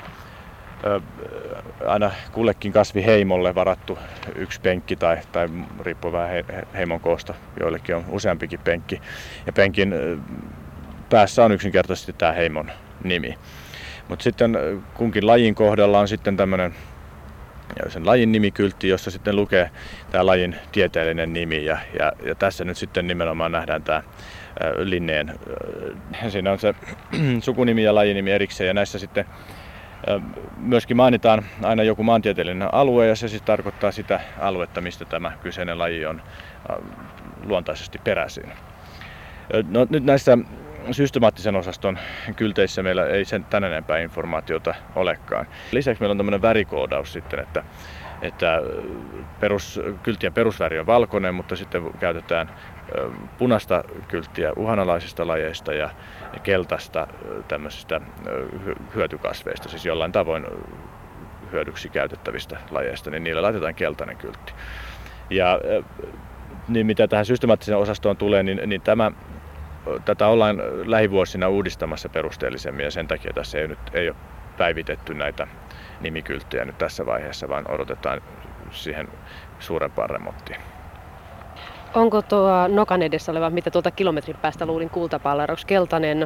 aina kullekin kasviheimolle varattu yksi penkki tai riippuu vähän heimon koosta, joillekin on useampikin penkki. Ja penkin päässä on yksinkertaisesti tämä heimon nimi. Mutta sitten kunkin lajin kohdalla on sitten tämmöinen sen lajin nimikyltti, jossa sitten lukee tämä lajin tieteellinen nimi ja tässä nyt sitten nimenomaan nähdään tämä Linneen. Siinä on se sukunimi ja lajinimi erikseen ja näissä sitten myöskin mainitaan aina joku maantieteellinen alue ja se siis tarkoittaa sitä aluetta, mistä tämä kyseinen laji on luontaisesti peräisin. No, nyt näissä systemaattisen osaston kylteissä meillä ei sen tän enempää informaatiota olekaan. Lisäksi meillä on tämmöinen värikoodaus sitten, että kylttien perusväri on valkoinen, mutta sitten käytetään punaista kylttiä uhanalaisista lajeista ja keltaista tämmöisistä hyötykasveista, siis jollain tavoin hyödyksi käytettävistä lajeista, niin niillä laitetaan keltainen kyltti. Ja niin mitä tähän systemaattiseen osastoon tulee, niin tätä ollaan lähivuosina uudistamassa perusteellisemmin ja sen takia tässä ei ole päivitetty näitä nimikylttejä nyt tässä vaiheessa, vaan odotetaan siihen suurempaan remonttiin. Onko tuo nokan edessä oleva, mitä tuolta kilometrin päästä luulin kultapalleroksi, keltainen,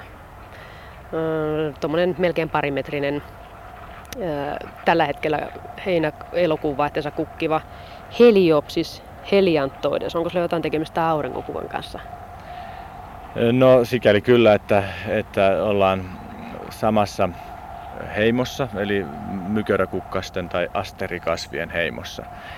tuommoinen melkein parimetrinen, tällä hetkellä elokuun vaihteessa kukkiva Heliopsis helianthoides. Onko sillä jotain tekemistä aurinkokuvan kanssa? No sikäli kyllä, että ollaan samassa heimossa, eli myköräkukkasten tai asterikasvien heimossa.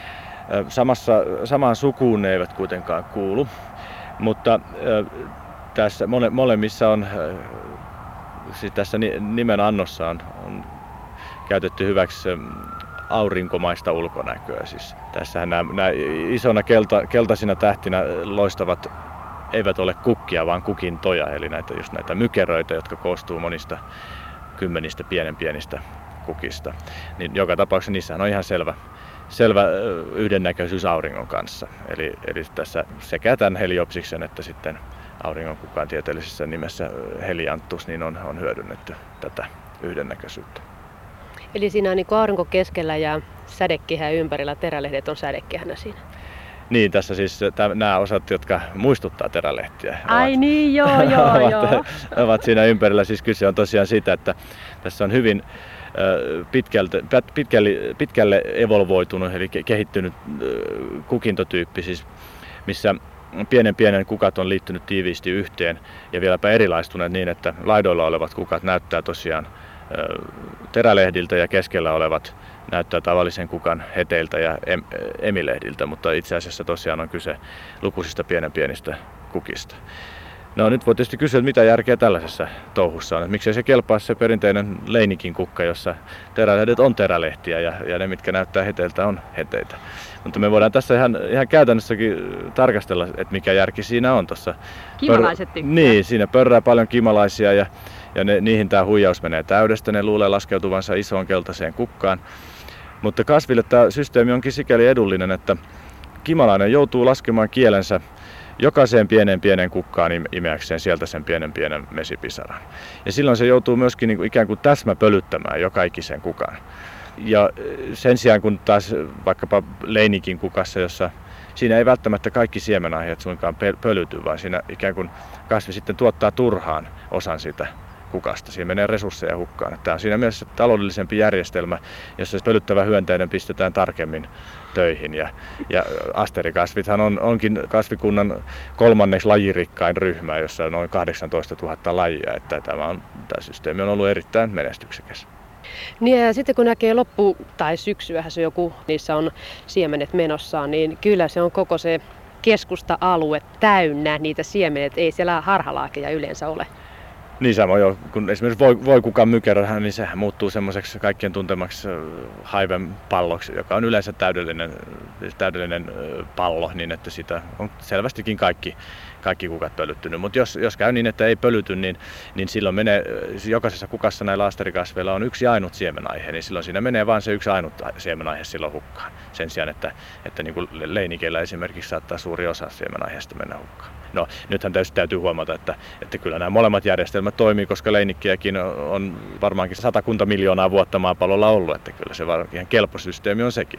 Samaan sukuun ne eivät kuitenkaan kuulu, mutta tässä molemmissa on, siis tässä nimen annossa on käytetty hyväksi aurinkomaista ulkonäköä. Siis tässähän nämä isona keltaisina tähtinä loistavat eivät ole kukkia, vaan kukintoja, eli näitä mykeröitä, jotka koostuu monista kymmenistä pienistä kukista. Niin joka tapauksessa niissähän on ihan selvä yhdennäköisyys auringon kanssa. Eli tässä sekä tämän heliopsiksen että sitten auringonkukan tieteellisessä nimessä helianthus niin on hyödynnetty tätä yhdennäköisyyttä. Eli siinä on niin kuin aurinko keskellä ja sädekehä ympärillä, terälehdet on sädekehänä siinä. Niin, tässä siis nämä osat, jotka muistuttaa terälehtiä, ovat siinä ympärillä. Siis kyse on tosiaan siitä, että tässä on hyvin pitkälle evolvoitunut, eli kehittynyt kukintotyyppi, siis missä pienen kukat on liittynyt tiiviisti yhteen ja vieläpä erilaistuneet niin, että laidoilla olevat kukat näyttää tosiaan terälehdiltä ja keskellä olevat näyttää tavallisen kukan heteiltä ja emilehdiltä, mutta itse asiassa tosiaan on kyse lukuisista pienistä kukista. No nyt voi tietysti kysyä, että mitä järkeä tällaisessa touhussa on. Että miksei se kelpaa se perinteinen leinikin kukka, jossa terälehdet on terälehtiä ja ne, mitkä näyttää heteiltä, on heteitä. Mutta me voidaan tässä ihan käytännössäkin tarkastella, että mikä järki siinä on tuossa. Kimalaiset tykkää. Niin, siinä pörrää paljon kimalaisia ja niihin tämä huijaus menee täydestä. Ne luulee laskeutuvansa isoon keltaiseen kukkaan. Mutta kasville tämä systeemi onkin sikäli edullinen, että kimalainen joutuu laskemaan kielensä jokaiseen pienen kukkaan imeäkseen sieltä sen pienen mesipisaran. Ja silloin se joutuu myöskin niin kuin ikään kuin täsmäpölyttämään joka ikisen kukan. Ja sen sijaan kun taas vaikkapa leinikin kukassa, jossa siinä ei välttämättä kaikki siemenaiheet suinkaan pölyty, vaan siinä ikään kuin kasvi sitten tuottaa turhaan osan sitä kukasta. Siinä menee resursseja hukkaan. Tämä on siinä mielessä taloudellisempi järjestelmä, jossa pölyttävä hyönteinen pistetään tarkemmin töihin. Ja asterikasvithan onkin kasvikunnan 3. lajirikkain ryhmä, jossa on noin 18 000 lajia. Että tämä systeemi on ollut erittäin menestyksekäs. Niin ja sitten kun näkee loppu- tai syksyähän se joku, niissä on siemenet menossa, niin kyllä se on koko se keskusta-alue täynnä niitä siemenet. Ei siellä harhalaakeja yleensä ole. Niin samoin jo, kun esimerkiksi voikukan mykerä, niin sehän muuttuu semmoiseksi kaikkien tuntemaksi haivenpalloksi, joka on yleensä täydellinen pallo, niin että sitä on selvästikin kaikki kukat pölyttynyt. Mutta jos käy niin, että ei pölyty, niin silloin menee, jokaisessa kukassa näillä asterikasveilla on yksi ainut siemenaihe, niin silloin siinä menee vain se yksi ainut siemenaihe silloin hukkaan. Sen sijaan, että niin kuin leinikeillä esimerkiksi saattaa suuri osa siemenaiheesta mennä hukkaan. No, nythän täytyy huomata, että kyllä nämä molemmat järjestelmät toimii, koska leinikkiäkin on varmaankin 100 miljoonaa vuotta maapallolla ollut, että kyllä se ihan kelpo systeemi on sekin.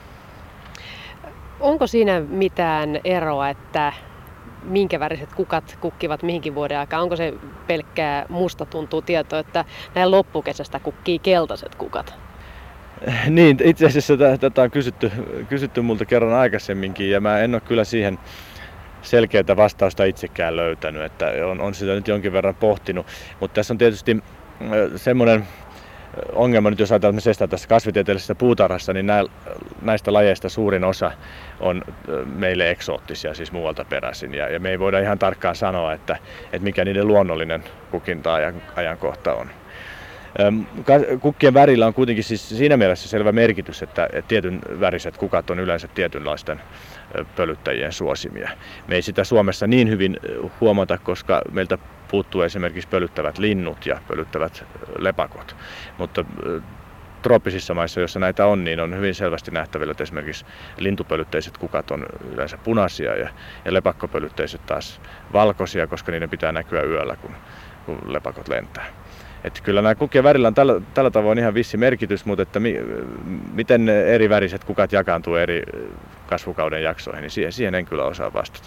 Onko siinä mitään eroa, että minkä väriset kukat kukkivat mihinkin vuoden aikaan? Onko se pelkkää musta tuntuu tietoa, että näin loppukesästä kukkii keltaiset kukat? Niin, itse asiassa tätä on kysytty multa kerran aikaisemminkin ja mä en ole kyllä siihen selkeää vastausta itsekään löytänyt, että on sitä nyt jonkin verran pohtinut, mutta tässä on tietysti semmoinen ongelma nyt, jos ajatellaan, että me seistään tässä kasvitieteellisessä puutarhassa, niin näistä lajeista suurin osa on meille eksoottisia, siis muualta peräisin, ja me ei voida ihan tarkkaan sanoa, että mikä niiden luonnollinen kukinta-ajankohta on. Kukkien värillä on kuitenkin siis siinä mielessä selvä merkitys, että tietyn väriset kukat on yleensä tietynlaisten pölyttäjien suosimia. Me ei sitä Suomessa niin hyvin huomata, koska meiltä puuttuu esimerkiksi pölyttävät linnut ja pölyttävät lepakot. Mutta trooppisissa maissa, joissa näitä on, niin on hyvin selvästi nähtävillä, että esimerkiksi lintupölytteiset kukat on yleensä punaisia ja lepakkopölytteiset taas valkoisia, koska niiden pitää näkyä yöllä, kun lepakot lentää. Että kyllä nämä kukkien värillä on tällä tavoin ihan vissi merkitys, mutta että miten eri väriset kukat jakaantuu eri kasvukauden jaksoihin, niin siihen en kyllä osaa vastata.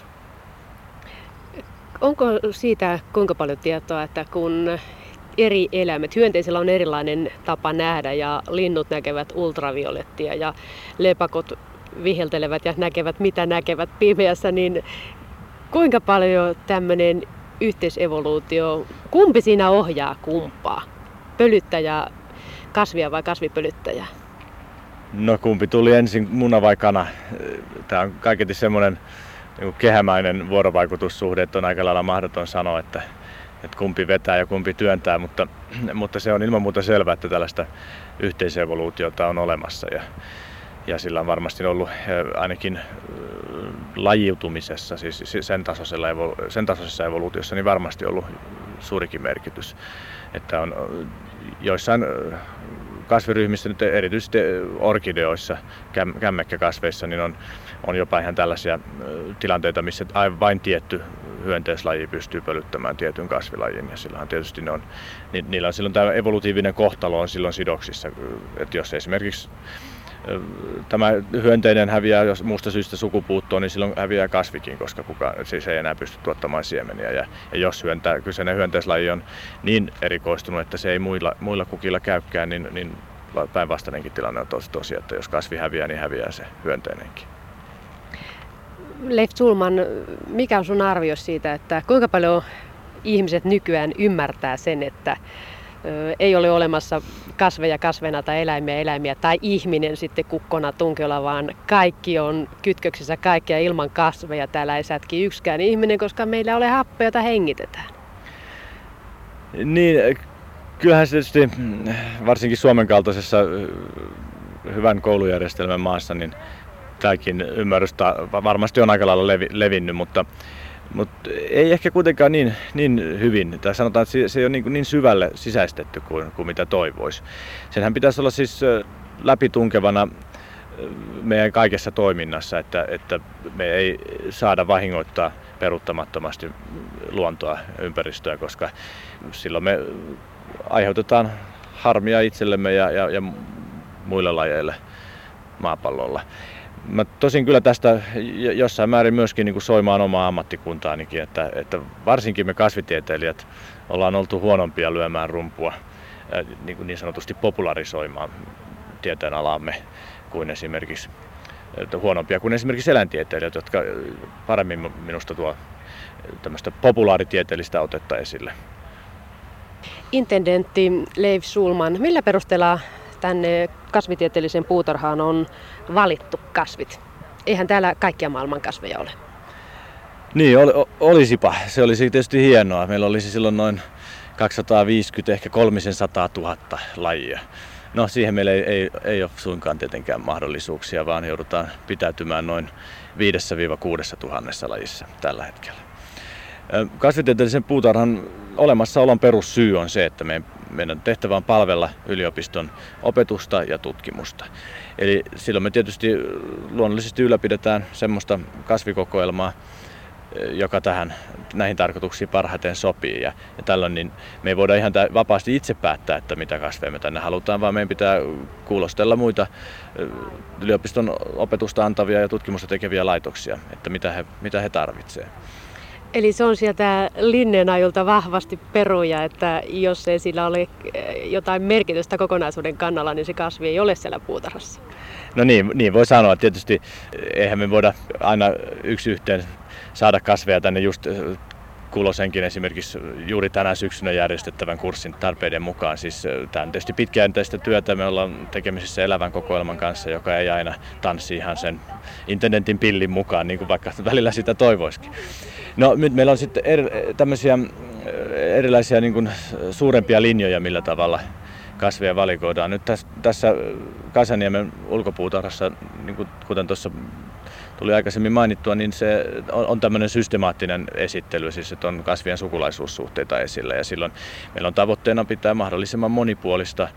Onko siitä kuinka paljon tietoa, että kun eri eläimet, hyönteisillä on erilainen tapa nähdä ja linnut näkevät ultraviolettia ja lepakot viheltelevät ja näkevät mitä näkevät pimeässä, niin kuinka paljon tämmöinen yhteisevoluutio, kumpi siinä ohjaa kumpaa? Pölyttäjä kasvia vai kasvipölyttäjä? No kumpi tuli ensin, muna vai kana? Tämä on kaiketi semmoinen niin kehämäinen vuorovaikutussuhde, että on aika lailla mahdoton sanoa, että kumpi vetää ja kumpi työntää, mutta se on ilman muuta selvää, että tällaista yhteisevoluutiota on olemassa ja sillä on varmasti ollut ainakin lajiutumisessa, siis sen tasoisessa evoluutiossa, niin varmasti ollut suurikin merkitys. Että on joissain kasviryhmissä, nyt erityisesti orkideoissa, kämmäkkäkasveissa, niin on jopa ihan tällaisia tilanteita, missä vain tietty hyönteislaji pystyy pölyttämään tietyn kasvilajin. Ja silloinhan tietysti niillä on silloin tämä evolutiivinen kohtalo on silloin sidoksissa. Että jos esimerkiksi tämä hyönteinen häviää jos muusta syystä sukupuuttoon, niin silloin häviää kasvikin, koska siis ei enää pysty tuottamaan siemeniä. Ja jos kyseinen hyönteislaji on niin erikoistunut, että se ei muilla kukilla käykään, niin päinvastainenkin tilanne on tosi, että jos kasvi häviää, niin häviää se hyönteinenkin. Leif Zulman, mikä on sun arvio siitä, että kuinka paljon ihmiset nykyään ymmärtää sen, että Ei ole olemassa kasveja kasvena tai eläimiä tai ihminen sitten kukkona tunkiolla, vaan kaikki on kytköksissä kaikkea ilman kasveja. Täällä ei sätki yksikään ihminen, koska meillä ei ole happea, jota hengitetään. Niin, kyllähän se tietysti varsinkin Suomen kaltaisessa hyvän koulujärjestelmän maassa, niin tämäkin ymmärrys varmasti on aika lailla levinnyt, mutta ei ehkä kuitenkaan niin hyvin. Tai sanotaan, että se ei ole niin syvälle sisäistetty kuin mitä toivoisi. Senhän pitäisi olla siis läpitunkevana meidän kaikessa toiminnassa, että me ei saada vahingoittaa peruuttamattomasti luontoa, ympäristöä, koska silloin me aiheutetaan harmia itsellemme ja muille lajeille maapallolla. Mä tosin kyllä tästä jossain määrin myöskin niin kuin soimaan omaa ammattikuntaanikin, että varsinkin me kasvitieteilijät ollaan oltu huonompia lyömään rumpua, niin sanotusti popularisoimaan tieteenalamme kuin esimerkiksi huonompia kuin esimerkiksi eläintieteilijät, jotka paremmin minusta tuo tämmöistä populaaritieteellistä otetta esille. Intendentti Leif Schulman, millä perusteella tänne kasvitieteelliseen puutarhaan on valittu kasvit? Eihän täällä kaikkia maailman kasveja ole. Niin, olisipa. Se olisi tietysti hienoa. Meillä olisi silloin noin 250, ehkä 300 000 lajia. No siihen meillä ei ole suinkaan tietenkään mahdollisuuksia, vaan joudutaan pitäytymään noin 5-6 000 lajissa tällä hetkellä. Kasvitieteellisen puutarhan olemassaolon perussyy on se, että meidän tehtävä on palvella yliopiston opetusta ja tutkimusta. Eli silloin me tietysti luonnollisesti ylläpidetään semmoista kasvikokoelmaa, joka näihin tarkoituksiin parhaiten sopii. Ja tällöin niin me ei voida ihan vapaasti itse päättää, että mitä kasveja me tänne halutaan, vaan meidän pitää kuulostella muita yliopiston opetusta antavia ja tutkimusta tekeviä laitoksia, että mitä he tarvitsevat. Eli se on sieltä Linneenajolta vahvasti peruja, että jos ei sillä ole jotain merkitystä kokonaisuuden kannalla, niin se kasvi ei ole siellä puutarhassa. No niin voi sanoa. Tietysti eihän me voida aina yksi yhteen saada kasveja tänne just Kulosenkin esimerkiksi juuri tänä syksynä järjestettävän kurssin tarpeiden mukaan. Siis tämä on tietysti pitkäjänteistä työtä. Me ollaan tekemisissä elävän kokoelman kanssa, joka ei aina tanssi ihan sen internetin pillin mukaan, niin kuin vaikka välillä sitä toivoisikin. No nyt meillä on sitten tämmöisiä erilaisia niin kuin suurempia linjoja, millä tavalla kasveja valikoidaan. Nyt tässä Kasaniemen ulkopuutarhassa, niin kuin, kuten tuossa tuli aikaisemmin mainittua, niin se on tämmöinen systemaattinen esittely, siis että on kasvien sukulaisuussuhteita esillä ja silloin meillä on tavoitteena pitää mahdollisimman monipuolista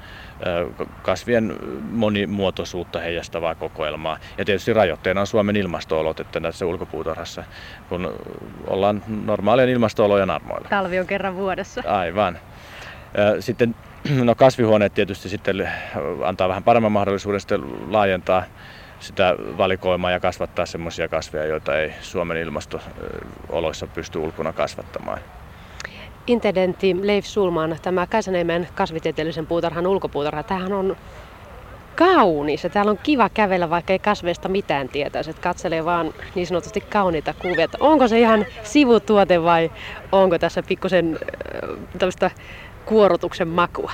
kasvien monimuotoisuutta heijastavaa kokoelmaa. Ja tietysti rajoitteena on Suomen ilmasto-olot, että tässä ulkopuutarhassa, kun ollaan normaalien ilmasto-olojen armoilla. Talvi on kerran vuodessa. Aivan. Sitten kasvihuoneet tietysti sitten antaa vähän paremman mahdollisuuden sitten laajentaa sitä valikoimaa ja kasvattaa semmoisia kasveja, joita ei Suomen ilmasto-oloissa pysty ulkona kasvattamaan. Intendentti Leif Schulman, tämä Kasaniemen kasvitieteellisen puutarhan ulkopuutarha, tämähän on kaunis ja täällä on kiva kävellä, vaikka ei kasveista mitään tietäisi, että katselee vaan niin sanotusti kauniita kuvia. Onko se ihan sivutuote vai onko tässä pikkusen tällaista kuorotuksen makua?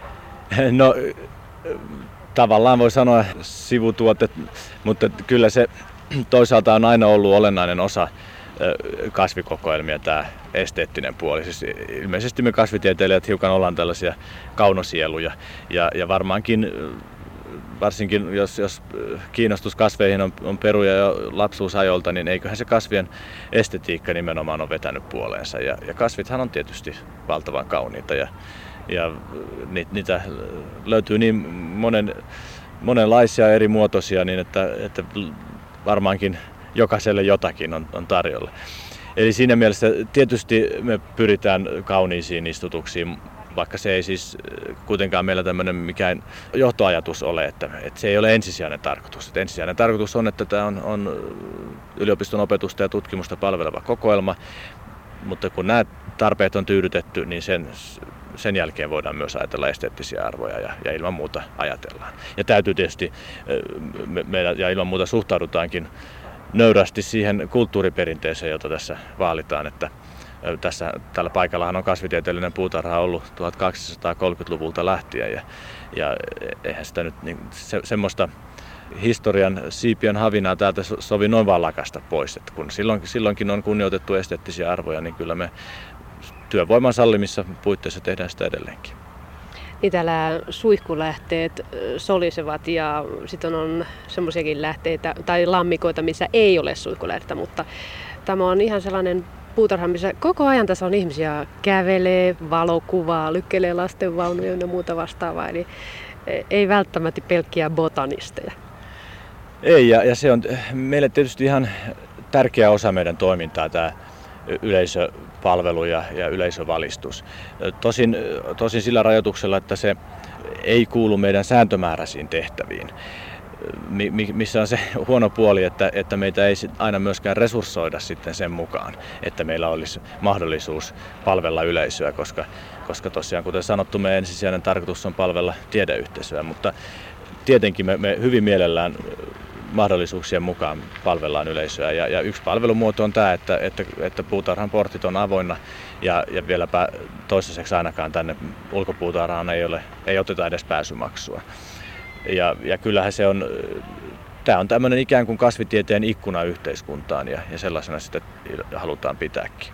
No tavallaan voi sanoa sivutuote, mutta kyllä se toisaalta on aina ollut olennainen osa kasvikokoelmia, tämä esteettinen puoli. Siis ilmeisesti me kasvitieteilijät hiukan ollaan tällaisia kaunosieluja ja varmaankin varsinkin jos kiinnostus kasveihin on peruja jo lapsuusajolta, niin eiköhän se kasvien estetiikka nimenomaan ole vetänyt puoleensa. Ja kasvithan on tietysti valtavan kauniita ja niitä löytyy niin monenlaisia eri muotoisia, niin että varmaankin jokaiselle jotakin on tarjolla. Eli siinä mielessä tietysti me pyritään kauniisiin istutuksiin, vaikka se ei siis kuitenkaan meillä tämmöinen mikään johtoajatus ole, että se ei ole ensisijainen tarkoitus. Että ensisijainen tarkoitus on, että tämä on yliopiston opetusta ja tutkimusta palveleva kokoelma, mutta kun nämä tarpeet on tyydytetty, niin sen jälkeen voidaan myös ajatella esteettisiä arvoja ja ilman muuta ajatellaan. Ja täytyy tietysti, ja ilman muuta suhtaudutaankin nöyrästi siihen kulttuuriperinteeseen, jota tässä vaalitaan, että Tällä paikallahan on kasvitieteellinen puutarha ollut 1230-luvulta lähtien ja eihän sitä nyt semmoista historian siipien havinaa täältä sovi noin vaan lakasta pois. Että kun silloinkin on kunnioitettu esteettisiä arvoja, niin kyllä me työvoiman sallimissa puitteissa tehdään sitä edelleenkin. Niin täällä suihkulähteet solisevat ja sitten on semmoisiakin lähteitä tai lammikoita, missä ei ole suihkulähdettä, mutta tämä on ihan sellainen puutarha, missä koko ajan tässä on ihmisiä kävelee, valokuvaa, lykkelee lastenvaunuja ja muuta vastaavaa. Eli ei välttämättä pelkkiä botanisteja. Ei, ja se on meille tietysti ihan tärkeä osa meidän toimintaa tämä yleisöpalvelu ja yleisövalistus. Tosin sillä rajoituksella, että se ei kuulu meidän sääntömääräisiin tehtäviin, missä on se huono puoli, että meitä ei aina myöskään resurssoida sitten sen mukaan, että meillä olisi mahdollisuus palvella yleisöä, koska tosiaan kuten sanottu, meidän ensisijainen tarkoitus on palvella tiedeyhteisöä, mutta tietenkin me hyvin mielellään mahdollisuuksien mukaan palvellaan yleisöä. Ja yksi palvelumuoto on tämä, että puutarhan portit on avoinna ja vieläpä toistaiseksi ainakaan tänne ulkopuutarhaan ei oteta edes pääsymaksua. Ja kyllähän tämä on tämmöinen ikään kuin kasvitieteen ikkuna yhteiskuntaan ja sellaisena sitä halutaan pitääkin.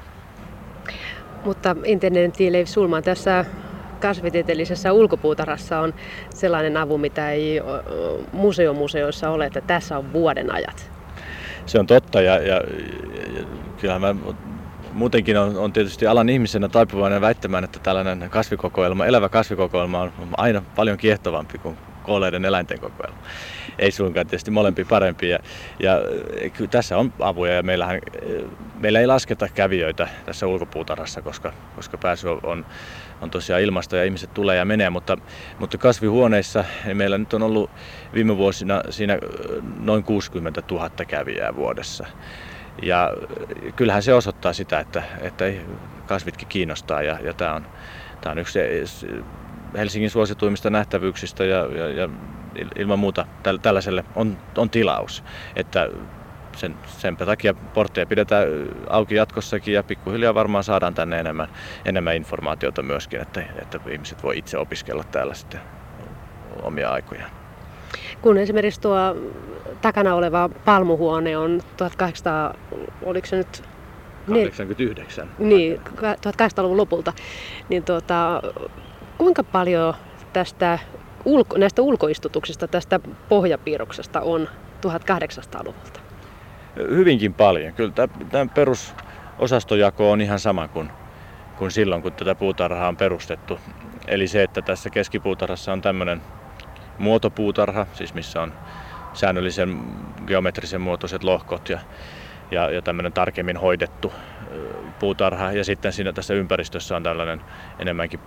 Mutta Internetin Tielev Sulman tässä kasvitieteellisessä ulkopuutarhassa on sellainen avu, mitä ei museoissa ole, että tässä on vuoden ajat. Se on totta ja kyllähän mä muutenkin on tietysti alan ihmisenä taipuvainen väittämään, että tällainen elävä kasvikokoelma on aina paljon kiehtovampi kuin kuolleiden eläinten kokoelma. Ei suinkaan tietysti molempi parempi. Ja tässä on avuja ja meillä ei lasketa kävijöitä tässä ulkopuutarhassa, koska pääsy on tosiaan ilmasta ja ihmiset tulee ja menee, mutta kasvihuoneissa meillä nyt on ollut viime vuosina siinä noin 60 000 kävijää vuodessa. Ja kyllähän se osoittaa sitä, että kasvitkin kiinnostaa ja tämä on yksi Helsingin suosituimmista nähtävyyksistä ja ilman muuta tällaiselle on tilaus. Että senpä takia portteja pidetään auki jatkossakin ja pikkuhiljaa varmaan saadaan tänne enemmän informaatiota myöskin, että ihmiset voi itse opiskella täällä sitten omia aikojaan. Kun esimerkiksi tuo takana oleva palmuhuone on 1800, oliko se nyt 89. Niin, 1800-luvun lopulta, niin kuinka paljon näistä ulkoistutuksista, tästä pohjapiirroksesta on 1800-luvulta? Hyvinkin paljon. Kyllä tämä perusosastojako on ihan sama kuin silloin, kun tätä puutarhaa on perustettu. Eli se, että tässä keskipuutarhassa on tämmöinen muotopuutarha, siis missä on säännöllisen geometrisen muotoiset lohkot ja tämmöinen tarkemmin hoidettu puutarha. Ja sitten siinä tässä ympäristössä on tällainen enemmänkin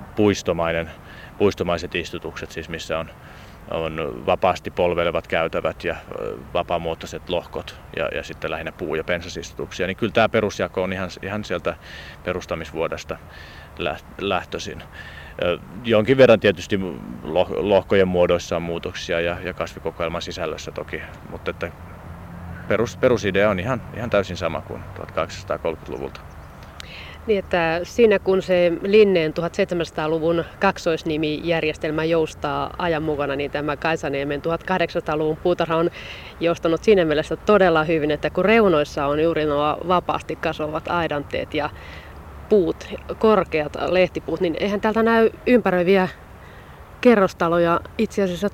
puistomaiset istutukset, siis missä on vapaasti polvelevat käytävät ja vapaamuotoiset lohkot ja sitten lähinnä puu- ja pensasistutuksia. Niin kyllä tämä perusjako on ihan sieltä perustamisvuodesta lähtöisin. Jonkin verran tietysti lohkojen muodoissa on muutoksia ja kasvikokoelman sisällössä toki, mutta että perusidea on ihan täysin sama kuin 1830-luvulta. Niin, että siinä kun se Linneen 1700-luvun kaksoisnimijärjestelmä joustaa ajan mukana, niin tämä Kaisaniemen 1800-luvun puutarha on joustanut siinä mielessä todella hyvin, että kun reunoissa on juuri nuo vapaasti kasvavat aidanteet ja puut, korkeat lehtipuut, niin eihän täältä näy ympäröiviä kerrostaloja. Itse asiassa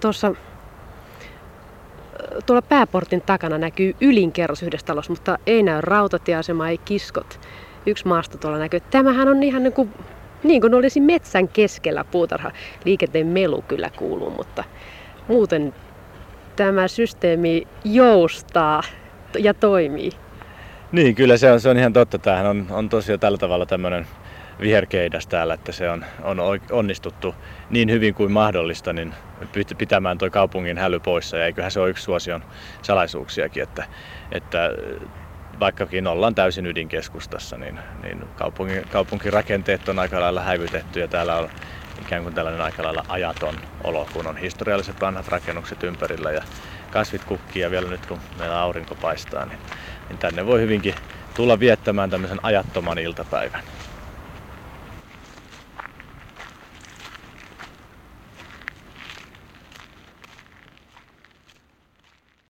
tuolla pääportin takana näkyy ylinkerros yhdessä talossa, mutta ei näy rautatieasema, ei kiskot. Yksi maasto tuolla näkyy. Tämähän on ihan niin kuin olisi metsän keskellä puutarha. Liikenteen melu kyllä kuuluu, mutta muuten tämä systeemi joustaa ja toimii. Niin, kyllä se on ihan totta. Tämähän on tosiaan tällä tavalla tämmöinen viherkeidas täällä, että se on onnistuttu niin hyvin kuin mahdollista niin pitämään tuo kaupungin häly poissa. Ja eiköhän se ole yksi suosion salaisuuksiakin, että vaikkakin ollaan täysin ydinkeskustassa, niin kaupunkirakenteet on aika lailla häivytetty ja täällä on ikään kuin tällainen aika lailla ajaton olo, kun on historialliset vanhat rakennukset ympärillä ja kasvit kukkii ja vielä nyt kun meillä aurinko paistaa, niin tänne voi hyvinkin tulla viettämään tämmöisen ajattoman iltapäivän.